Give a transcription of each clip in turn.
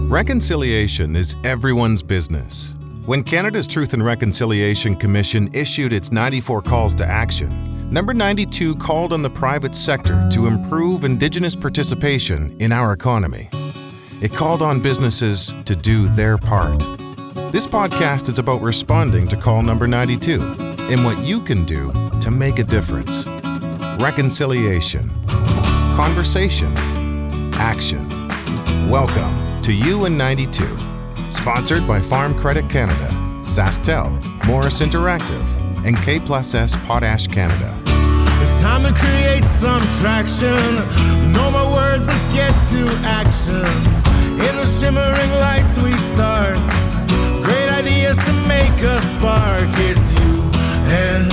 Reconciliation is everyone's business. When Canada's Truth and Reconciliation Commission issued its 94 calls to action, number 92 called on the private sector to improve Indigenous participation in our economy. It called on businesses to do their part. This podcast is about responding to call number 92 and what you can do to make a difference. Reconciliation, conversation, action. Welcome to You and 92, sponsored by Farm Credit Canada, SaskTel, Morris Interactive, and K+S Potash Canada. It's time to create some traction. No more words, let's get to action. In the shimmering lights we start. Great ideas to make a spark. It's You and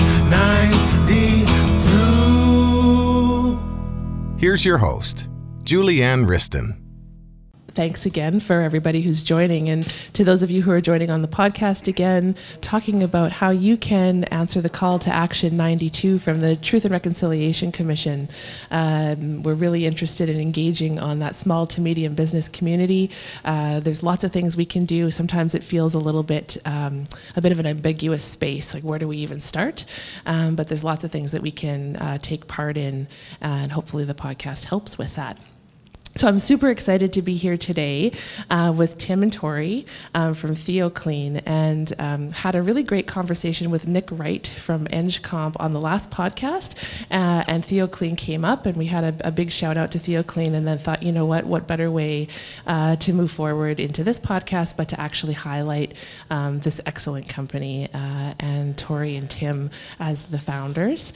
92. Here's your host, Julianne Riston. Thanks again for everybody who's joining, and to those of you who are joining on the podcast again, talking about how you can answer the call to action 92 from the Truth and Reconciliation Commission. We're really interested in engaging on that small to medium business community. There's lots of things we can do. Sometimes it feels a little bit of an ambiguous space, like where do we even start? But there's lots of things that we can take part in, and hopefully the podcast helps with that. So I'm super excited to be here today with Tim and Tori from TheoClean, and had a really great conversation with Nick Wright from EngComp on the last podcast, and TheoClean came up, and we had a big shout out to TheoClean, and then thought, you know what better way to move forward into this podcast but to actually highlight this excellent company and Tori and Tim as the founders.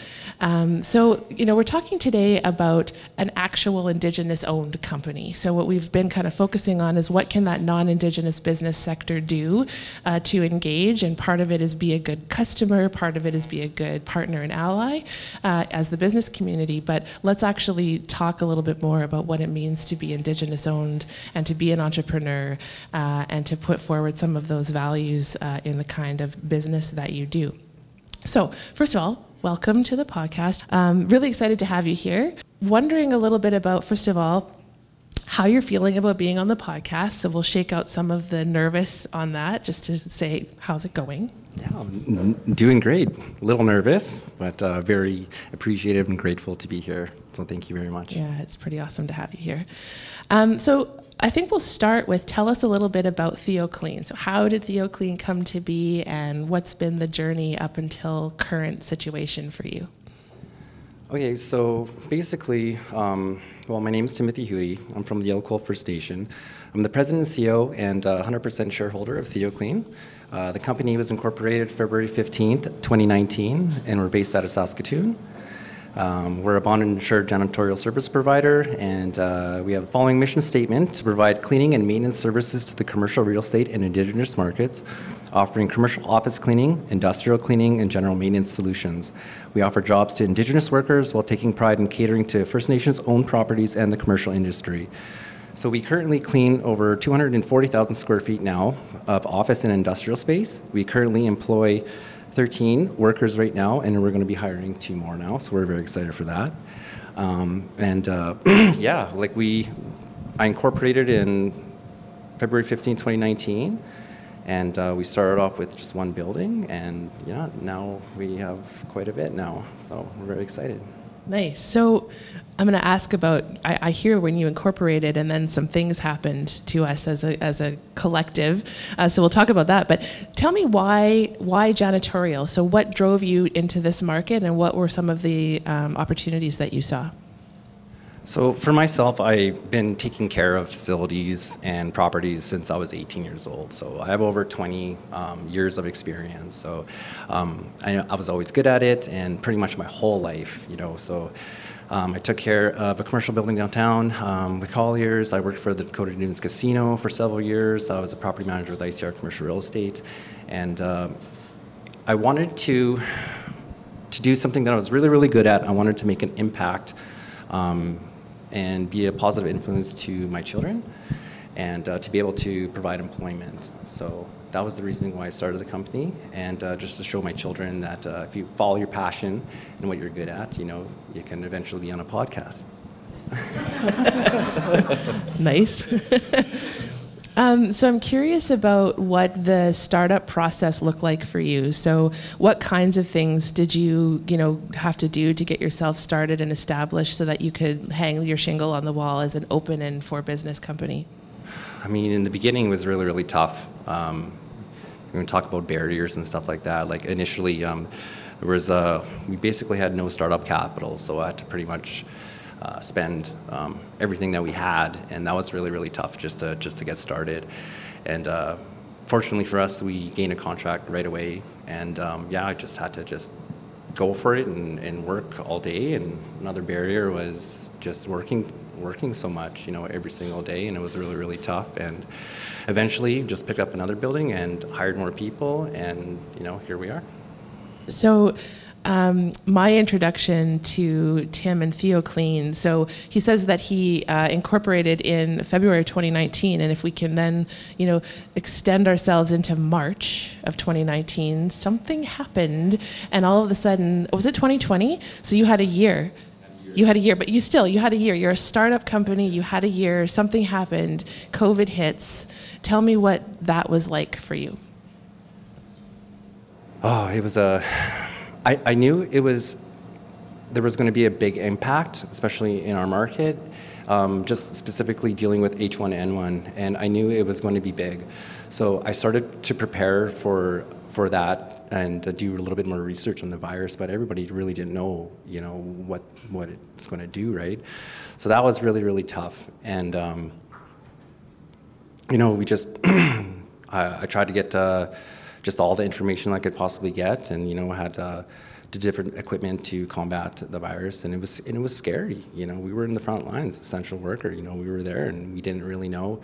So we're talking today about an actual Indigenous owned company. So what we've been kind of focusing on is what can that non-Indigenous business sector do to engage, and part of it is be a good customer, part of it is be a good partner and ally as the business community. But let's actually talk a little bit more about what it means to be Indigenous owned and to be an entrepreneur and to put forward some of those values in the kind of business that you do. So first of all, welcome to the podcast. Really excited to have you here. Wondering a little bit about, first of all, how you're feeling about being on the podcast. So we'll shake out some of the nervous on that, just to say, how's it going? Yeah, I'm doing great. A little nervous, but very appreciative and grateful to be here. So thank you very much. Yeah, it's pretty awesome to have you here. So I think we'll start with, tell us a little bit about TheoClean. So how did TheoClean come to be, and what's been the journey up until current situation for you? Okay, so basically, my name is Timothy Hootie. I'm from the Elko First Nation. I'm the president and CEO and 100% shareholder of TheoClean. The company was incorporated February 15th, 2019, and we're based out of Saskatoon. We're a bond and insured janitorial service provider, and we have the following mission statement: to provide cleaning and maintenance services to the commercial real estate and Indigenous markets, offering commercial office cleaning, industrial cleaning, and general maintenance solutions. We offer jobs to Indigenous workers while taking pride in catering to First Nations-owned properties and the commercial industry. So we currently clean over 240,000 square feet now of office and industrial space. We currently employ 13 workers right now, and we're going to be hiring 2 more now, so we're very excited for that. I incorporated in February 15, 2019, and we started off with just 1 building, and now we have quite a bit now, so we're very excited. Nice. So I'm going to ask about, I hear when you incorporated and then some things happened to us as a collective. So we'll talk about that. But tell me why janitorial? So what drove you into this market, and what were some of the opportunities that you saw? So for myself, I've been taking care of facilities and properties since I was 18 years old. So I have over 20 years of experience. So I was always good at it, and pretty much my whole life, So I took care of a commercial building downtown with Colliers. I worked for the Dakota Dunes Casino for several years. I was a property manager with ICR Commercial Real Estate, and I wanted to do something that I was really, really good at. I wanted to make an impact and be a positive influence to my children, and to be able to provide employment. So that was the reason why I started the company, and just to show my children that if you follow your passion and what you're good at, you can eventually be on a podcast. Nice. So I'm curious about what the startup process looked like for you. So what kinds of things did you have to do to get yourself started and established so that you could hang your shingle on the wall as an open and for business company? I mean, in the beginning, it was really, really tough. We talk about barriers and stuff like that. Like initially, we basically had no startup capital, so I had to pretty much spend everything that we had, and that was really, really tough just to get started. And fortunately for us, we gained a contract right away, and I just had to go for it and work all day. And another barrier was just working so much, every single day, and it was really, really tough. And eventually, just picked up another building and hired more people, and here we are. So. My introduction to Tim and TheoClean, so he says that he incorporated in February of 2019, and if we can then, extend ourselves into March of 2019, something happened, and all of a sudden, was it 2020? So you had a year. You had a year, but you had a year. You're a startup company, you had a year, something happened, COVID hits. Tell me what that was like for you. Oh, it was I knew there was going to be a big impact, especially in our market, just specifically dealing with H1N1, and I knew it was going to be big. So I started to prepare for that and to do a little bit more research on the virus, but everybody really didn't know, what it's going to do, right? So that was really, really tough. And, we just, I tried to get just all the information I could possibly get, and had the different equipment to combat the virus, and it was scary. We were in the front lines, essential worker. We were there, and we didn't really know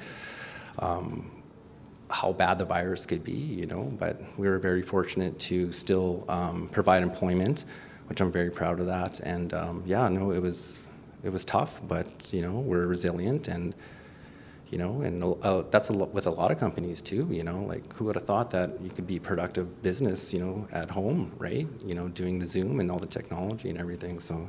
how bad the virus could be. But we were very fortunate to still provide employment, which I'm very proud of that. And it was tough, but we're resilient, and that's with a lot of companies too, like who would have thought that you could be productive business, at home, right? Doing the Zoom and all the technology and everything. So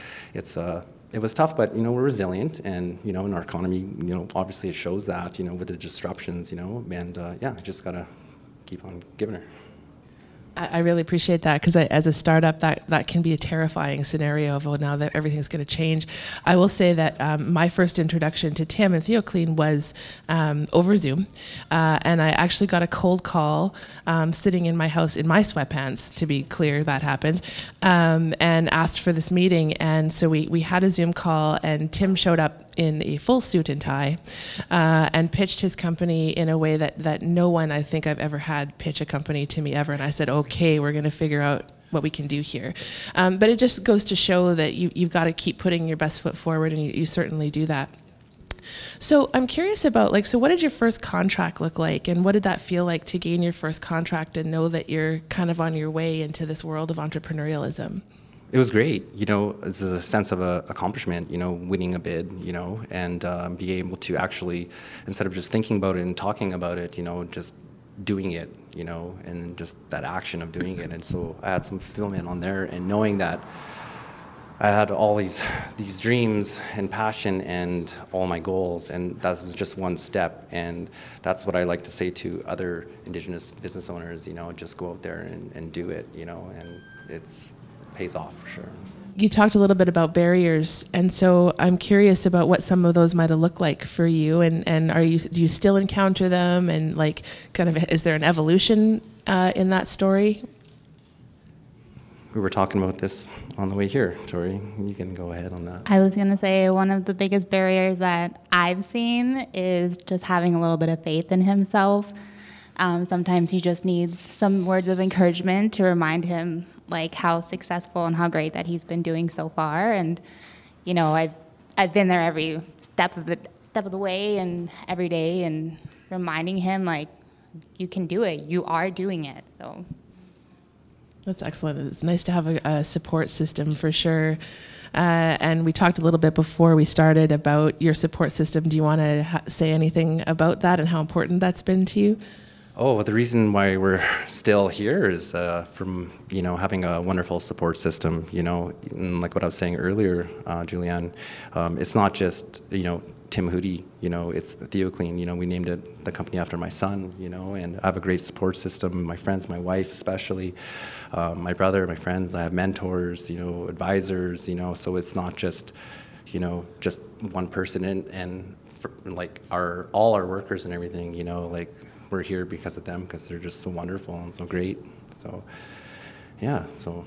it was tough, but, we're resilient, and, in our economy, obviously it shows that, with the disruptions, and I just gotta keep on giving her. I really appreciate that, because as a startup, that can be a terrifying scenario of, now that everything's going to change. I will say that my first introduction to Tim and TheoClean was over Zoom, and I actually got a cold call sitting in my house in my sweatpants, to be clear, that happened, and asked for this meeting. And so we had a Zoom call, and Tim showed up in a full suit and tie and pitched his company in a way that no one I think I've ever had pitch a company to me ever. And I said, okay, we're going to figure out what we can do here. But it just goes to show that you've got to keep putting your best foot forward, and you certainly do that. So I'm curious about, so what did your first contract look like, and what did that feel like to gain your first contract and know that you're kind of on your way into this world of entrepreneurialism? It was great, it's a sense of accomplishment, winning a bid, and being able to actually, instead of just thinking about it and talking about it, just doing it, and just that action of doing it. And so I had some fulfillment on there, and knowing that I had all these dreams and passion and all my goals, and that was just one step. And that's what I like to say to other Indigenous business owners, just go out there and do it, and it pays off for sure. You talked a little bit about barriers, and so I'm curious about what some of those might have looked like for you, and do you still encounter them, and is there an evolution in that story? We were talking about this on the way here. Tori, you can go ahead on that. I was going to say one of the biggest barriers that I've seen is just having a little bit of faith in himself. Sometimes he just needs some words of encouragement to remind him how successful and how great that he's been doing so far. And I've been there every step of the way and every day, and reminding him you can do it, you are doing it. So that's excellent. It's nice to have a support system for sure. And we talked a little bit before we started about your support system. Do you want to say anything about that and how important that's been to you? Oh, the reason why we're still here is from having a wonderful support system. And like what I was saying earlier, Julianne, it's not just Tim Hootie, it's the TheoClean, we named it the company after my son, and I have a great support system, my friends, my wife especially, my brother, my friends, I have mentors, advisors, so it's not just, just one person and like all our workers and everything, like we're here because of them, because they're just so wonderful and so great. So, yeah,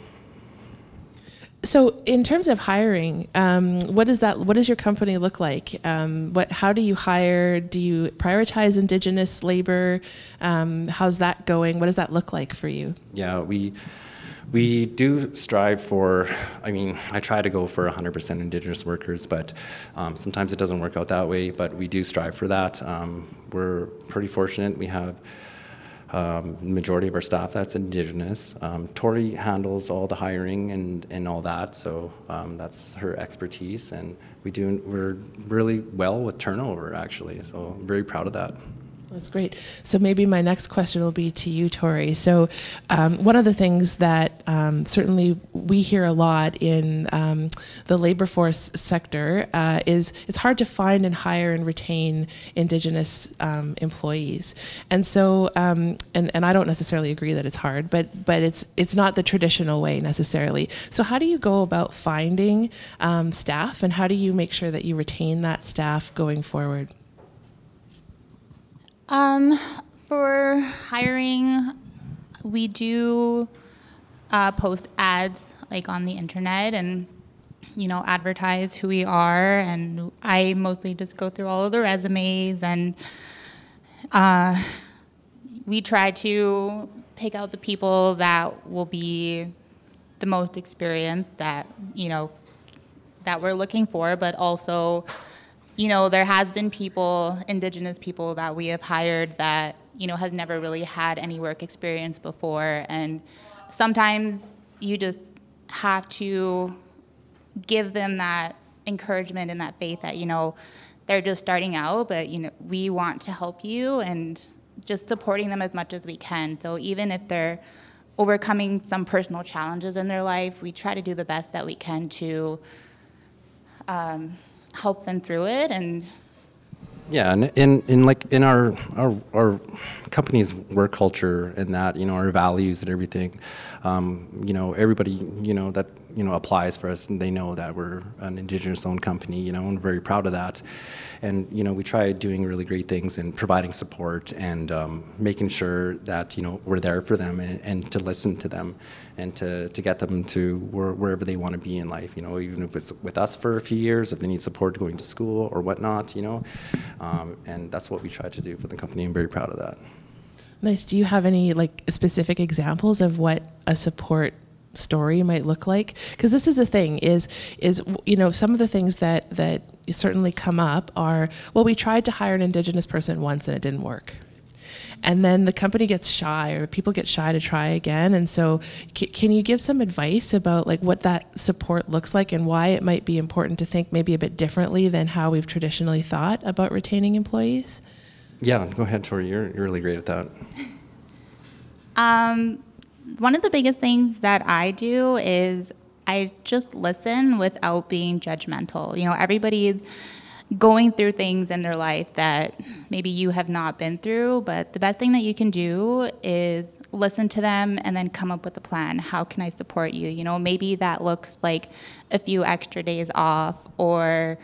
So in terms of hiring, what does your company look like? How do you hire? Do you prioritize Indigenous labor? How's that going? What does that look like for you? Yeah, we do strive for, I try to go for 100% Indigenous workers, but sometimes it doesn't work out that way, but we do strive for that. We're pretty fortunate. We have the majority of our staff that's Indigenous. Tori handles all the hiring and all that, so that's her expertise, and we're really well with turnover, actually, so I'm very proud of that. That's great. So maybe my next question will be to you, Tori. So one of the things that certainly we hear a lot in the labor force sector is it's hard to find and hire and retain Indigenous employees. And so, and I don't necessarily agree that it's hard, but it's not the traditional way necessarily. So how do you go about finding staff, and how do you make sure that you retain that staff going forward? For hiring, we do post ads like on the internet and, advertise who we are. And I mostly just go through all of the resumes, and we try to pick out the people that will be the most experienced that we're looking for, but also there has been Indigenous people that we have hired that, has never really had any work experience before. And sometimes you just have to give them that encouragement and that faith that, they're just starting out, but, we want to help you, and just supporting them as much as we can. So even if they're overcoming some personal challenges in their life, we try to do the best that we can to help them through it. And yeah, and in our company's work culture and that, our values and everything, everybody, that, applies for us, and they know that we're an Indigenous-owned company, and we're very proud of that. And, we try doing really great things and providing support and making sure that, we're there for them and to listen to them and to get them to wherever they want to be in life, even if it's with us for a few years, if they need support going to school or whatnot, and that's what we try to do for the company. I'm very proud of that. Nice. Do you have any specific examples of what a support story might look like? Because this is a thing, is some of the things that certainly come up are, well, we tried to hire an Indigenous person once and it didn't work. And then the company gets shy, or people get shy to try again. And so can you give some advice about what that support looks like and why it might be important to think maybe a bit differently than how we've traditionally thought about retaining employees? Yeah, go ahead, Tori. You're really great at that. One of the biggest things that I do is I just listen without being judgmental. Everybody's going through things in their life that maybe you have not been through, but the best thing that you can do is listen to them and then come up with a plan. How can I support you? Maybe that looks like a few extra days off, or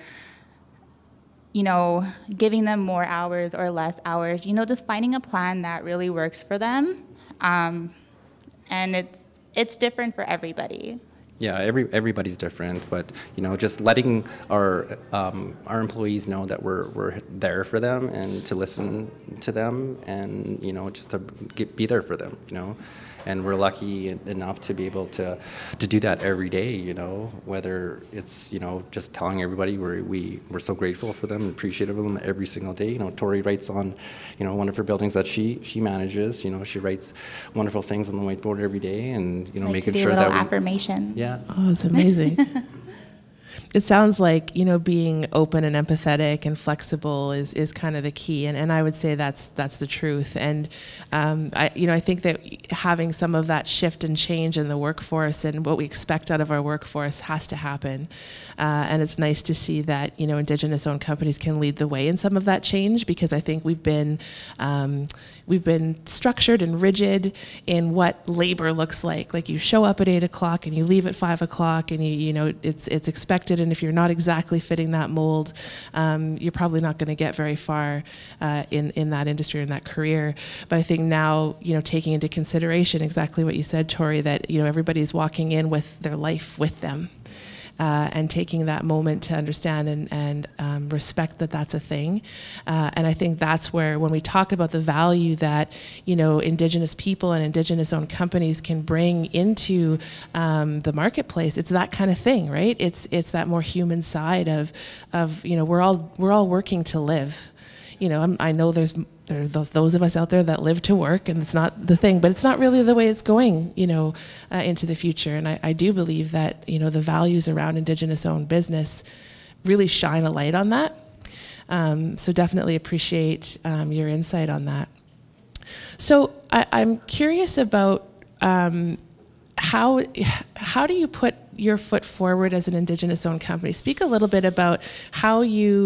giving them more hours or less hours, just finding a plan that really works for them. And it's different for everybody. Yeah, everybody's different, but just letting our employees know that we're there for them and to listen to them, and just to be there for them, and we're lucky enough to be able to do that every day, whether it's just telling everybody we're so grateful for them and appreciative of them every single day. Tori writes on one of her buildings that she manages, she writes wonderful things on the whiteboard every day, and making sure that affirmation. Yeah. Oh, it's amazing. it sounds like, being open and empathetic and flexible is kind of the key. And I would say that's the truth. And, I think that having some of that shift and change in the workforce and what we expect out of our workforce has to happen. And it's nice to see that, Indigenous-owned companies can lead the way in some of that change, because I think we've been structured and rigid in what labor looks like. Like, you show up at 8 o'clock and you leave at 5 o'clock, and it's expected. And if you're not exactly fitting that mold, you're probably not going to get very far in that industry or in that career. But I think now, taking into consideration exactly what you said, Tori, that everybody's walking in with their life with them. And taking that moment to understand and respect that that's a thing. And I think that's where, when we talk about the value that, Indigenous people and Indigenous-owned companies can bring into the marketplace, it's that kind of thing, right? It's that more human side of we're all working to live. I know there are those of us out there that live to work, and it's not the thing, but it's not really the way it's going, into the future. And I do believe that, the values around Indigenous-owned business really shine a light on that. So definitely appreciate your insight on that. So I'm curious about how do you put your foot forward as an Indigenous-owned company? Speak a little bit about how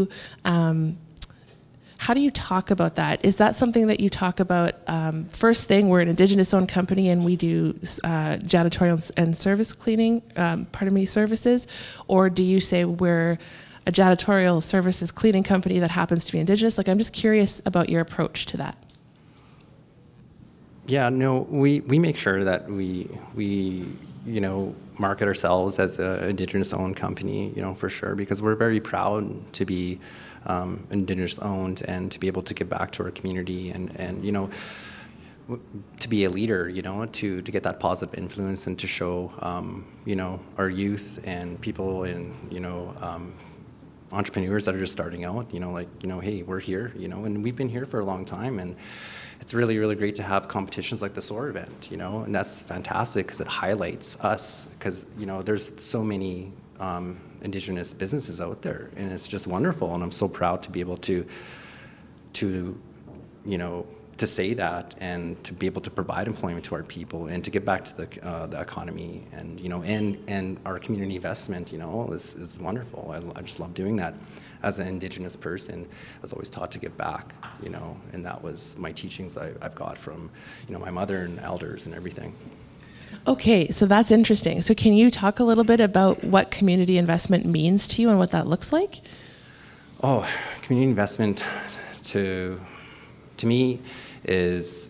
do you talk about that? Is that something that you talk about? First thing, we're an Indigenous-owned company and we do janitorial and service cleaning, services, or do you say we're a janitorial services cleaning company that happens to be Indigenous? I'm just curious about your approach to that. Yeah, no, we make sure that we market ourselves as an Indigenous-owned company, for sure, because we're very proud to be Indigenous-owned and to be able to give back to our community and to be a leader, to get that positive influence and to show, our youth and people and, entrepreneurs that are just starting out, hey, we're here, and we've been here for a long time, and it's really, really great to have competitions like the SOAR event, and that's fantastic because it highlights us, because, there's so many Indigenous businesses out there, and it's just wonderful, and I'm so proud to be able to say that and to be able to provide employment to our people and to get back to the economy and and our community investment is wonderful. I just love doing that. As an Indigenous person, I was always taught to give back, and that was my teachings I've got from my mother and elders and everything. Okay, so that's interesting. So can you talk a little bit about what community investment means to you and what that looks like? Oh, community investment to me is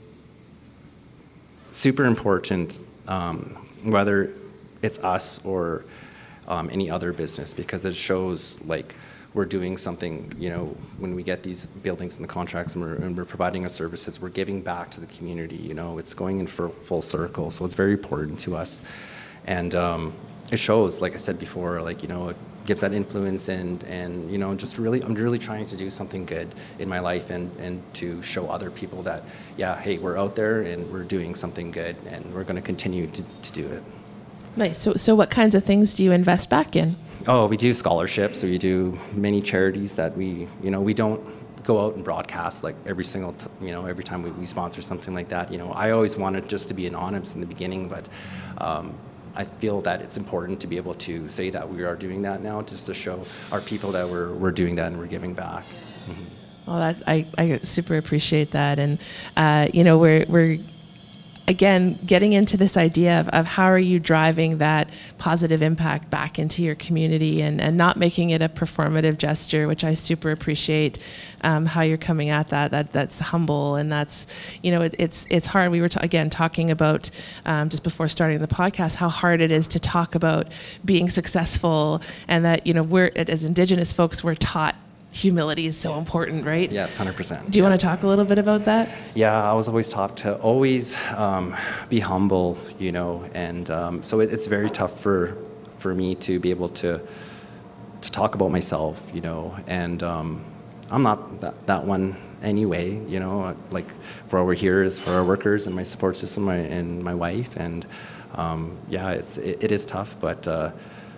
super important, whether it's us or any other business, because it shows we're doing something, when we get these buildings and the contracts and we're providing our services, we're giving back to the community, it's going in for full circle. So it's very important to us. And it shows, like I said before, it gives that influence and just really, I'm really trying to do something good in my life and to show other people that, yeah, hey, we're out there and we're doing something good and we're going to continue to do it. Nice. So what kinds of things do you invest back in? Oh, we do scholarships. We do many charities that we don't go out and broadcast every single, every time we sponsor something like that. I always wanted just to be anonymous in the beginning, but I feel that it's important to be able to say that we are doing that now, just to show our people that we're doing that and we're giving back. Mm-hmm. Well, I super appreciate that, and we're again getting into this idea of how are you driving that positive impact back into your community and not making it a performative gesture, which I super appreciate how you're coming at that's humble, and that's it's hard. We were talking about just before starting the podcast how hard it is to talk about being successful, and that we're, as Indigenous folks, we're taught humility is so important, right? Yes, 100%. Do you want to talk a little bit about that? Yeah, I was always taught to always be humble, and so it's very tough for me to be able to talk about myself, and I'm not that one anyway, where we're here is for our workers and my support system and my wife, and it is tough, but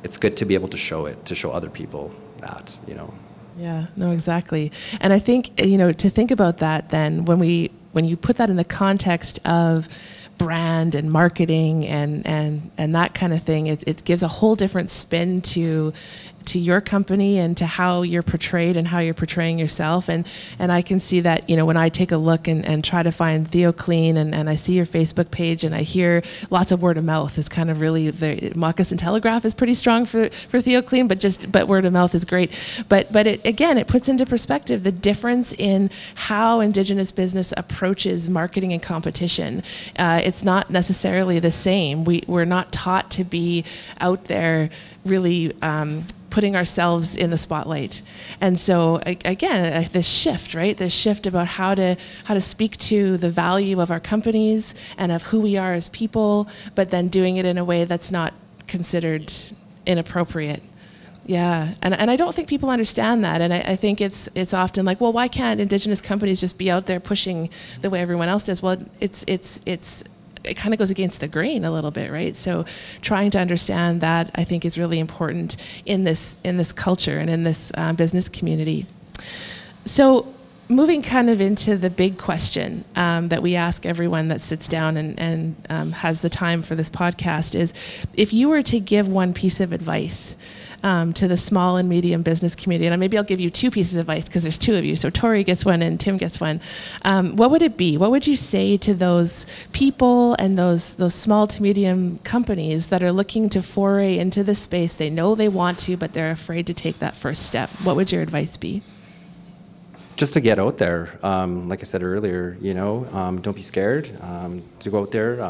it's good to be able to show it, to show other people that, you know. Yeah, no, exactly. And I think, you know, to think about that then, when you put that in the context of brand and marketing and that kind of thing, it gives a whole different spin to your company and to how you're portrayed and how you're portraying yourself. And I can see that, you know, when I take a look and try to find TheoClean and I see your Facebook page and I hear lots of word of mouth is kind of really, the Moccasin Telegraph is pretty strong for TheoClean, but word of mouth is great. But it puts into perspective the difference in how Indigenous business approaches marketing and competition. It's not necessarily the same. We're not taught to be out there really putting ourselves in the spotlight. And so again, this shift, right? This shift about how to speak to the value of our companies and of who we are as people, but then doing it in a way that's not considered inappropriate. Yeah, and I don't think people understand that, and I think it's often like, well, why can't Indigenous companies just be out there pushing the way everyone else does? Well, it kind of goes against the grain a little bit, right? So trying to understand that, I think, is really important in this culture and in this business community. So moving kind of into the big question that we ask everyone that sits down and has the time for this podcast is, if you were to give one piece of advice to the small and medium business community, and maybe I'll give you two pieces of advice because there's two of you, so Tori gets one and Tim gets one. What would it be? What would you say to those people and those small to medium companies that are looking to foray into this space? They know they want to, but they're afraid to take that first step. What would your advice be? Just to get out there, like I said earlier, you know, don't be scared to go out there.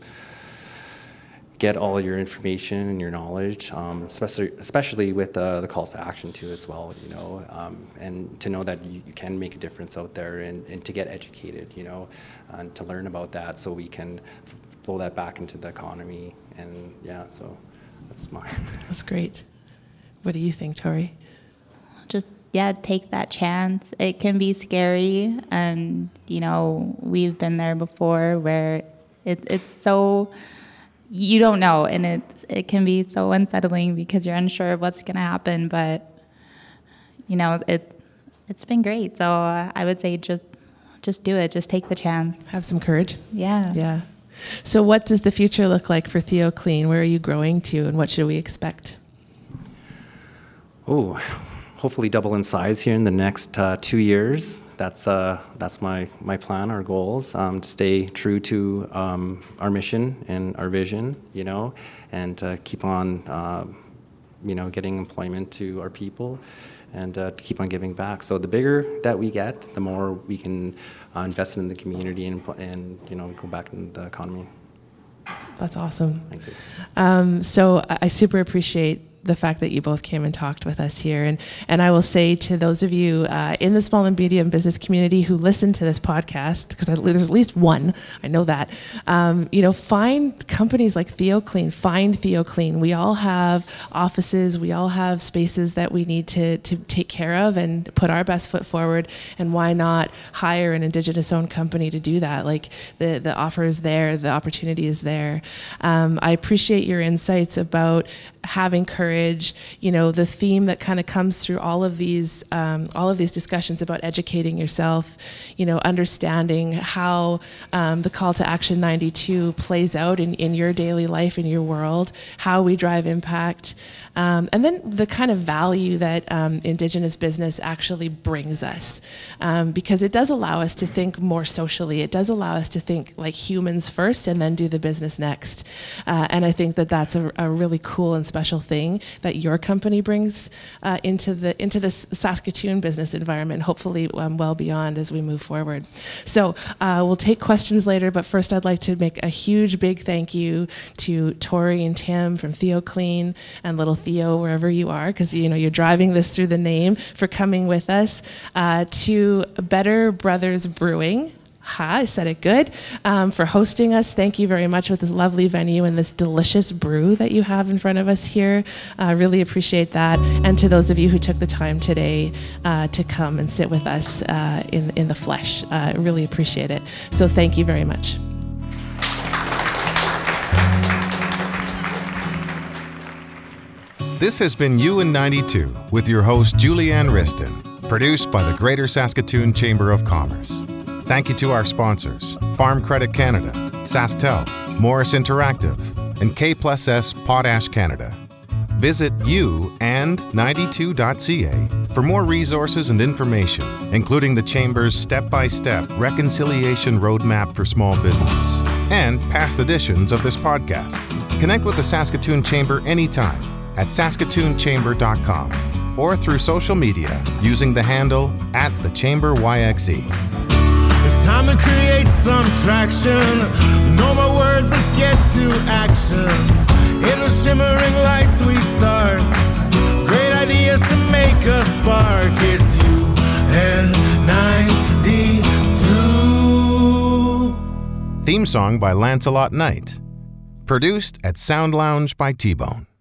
Get all your information and your knowledge, especially with the calls to action too as well, you know, and to know that you can make a difference out there and to get educated, you know, and to learn about that so we can flow that back into the economy. And yeah, so that's mine. That's great. What do you think, Tori? Just, yeah, take that chance. It can be scary, and, you know, we've been there before where it's so... you don't know, and it can be so unsettling because you're unsure of what's going to happen, but, you know, it's been great. So I would say just do it. Just take the chance. Have some courage. Yeah. Yeah. So what does the future look like for TheoClean? Where are you growing to, and what should we expect? Oh, hopefully double in size here in the next 2 years. That's my plan, our goals, to stay true to our mission and our vision, you know, and keep on, you know, getting employment to our people and to keep on giving back. So the bigger that we get, the more we can invest in the community and you know, go back in the economy. That's awesome. Thank you. So I super appreciate the fact that you both came and talked with us here. And I will say to those of you in the small and medium business community who listen to this podcast, because there's at least one, I know that, you know, find companies like TheoClean, find TheoClean. We all have offices, we all have spaces that we need to take care of and put our best foot forward. And why not hire an Indigenous owned company to do that? Like the offer is there, the opportunity is there. I appreciate your insights about having courage, you know, the theme that kind of comes through all of these discussions about educating yourself, you know, understanding how the Call to Action 92 plays out in your daily life, in your world, how we drive impact, and then the kind of value that Indigenous business actually brings us, because it does allow us to think more socially. It does allow us to think like humans first and then do the business next. And I think that that's a really cool and special thing that your company brings into this Saskatoon business environment, hopefully well beyond as we move forward. So we'll take questions later, but first I'd like to make a huge big thank you to Tori and Tim from TheoClean and little Theo, wherever you are, because you know you're driving this through the name, for coming with us, to Better Brothers Brewing. I said it good, for hosting us. Thank you very much with this lovely venue and this delicious brew that you have in front of us here. Really appreciate that. And to those of you who took the time today to come and sit with us in the flesh, really appreciate it. So thank you very much. This has been You in 92 with your host, Julianne Riston, produced by the Greater Saskatoon Chamber of Commerce. Thank you to our sponsors, Farm Credit Canada, SaskTel, Morris Interactive, and K+S Potash Canada. Visit and92.ca for more resources and information, including the Chamber's step-by-step reconciliation roadmap for small business and past editions of this podcast. Connect with the Saskatoon Chamber anytime at saskatoonchamber.com or through social media using the handle @thechamberyxe. It's time to create some traction. No more words, let's get to action. In the shimmering lights we start. Great ideas to make a spark. It's you and 92. Theme song by Lancelot Knight. Produced at Sound Lounge by T-Bone.